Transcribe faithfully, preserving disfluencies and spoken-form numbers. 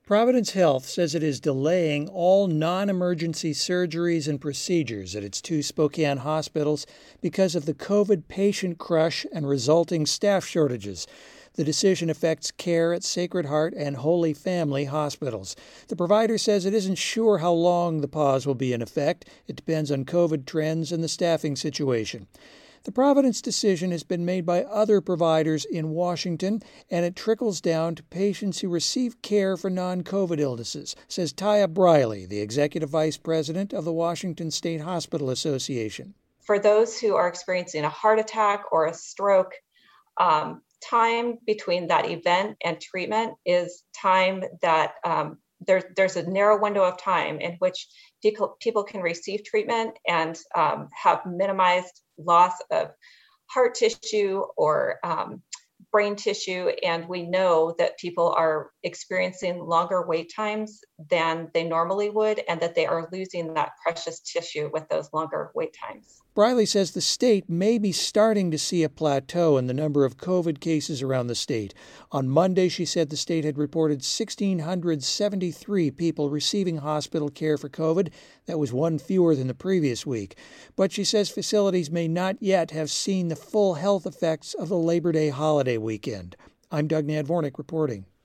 Providence Health says it is delaying all non-emergency surgeries and procedures at its two Spokane hospitals because of the COVID patient crush and resulting staff shortages. The decision affects care at Sacred Heart and Holy Family hospitals. The provider says it isn't sure how long the pause will be in effect. It depends on COVID trends and the staffing situation. The Providence decision has been made by other providers in Washington, and it trickles down to patients who receive care for non-COVID illnesses, says Taya Briley, the executive vice president of the Washington State Hospital Association. For those who are experiencing a heart attack or a stroke, um, time between that event and treatment is time that um, there, there's a narrow window of time in which people, people can receive treatment and um, have minimized loss of heart tissue or um, brain tissue. And we know that people are experiencing longer wait times than they normally would, and that they are losing that precious tissue with those longer wait times. Briley says the state may be starting to see a plateau in the number of COVID cases around the state. On Monday, she said the state had reported one thousand six hundred seventy-three people receiving hospital care for COVID. That was one fewer than the previous week. But she says facilities may not yet have seen the full health effects of the Labor Day holiday weekend. I'm Doug Nadvornik reporting.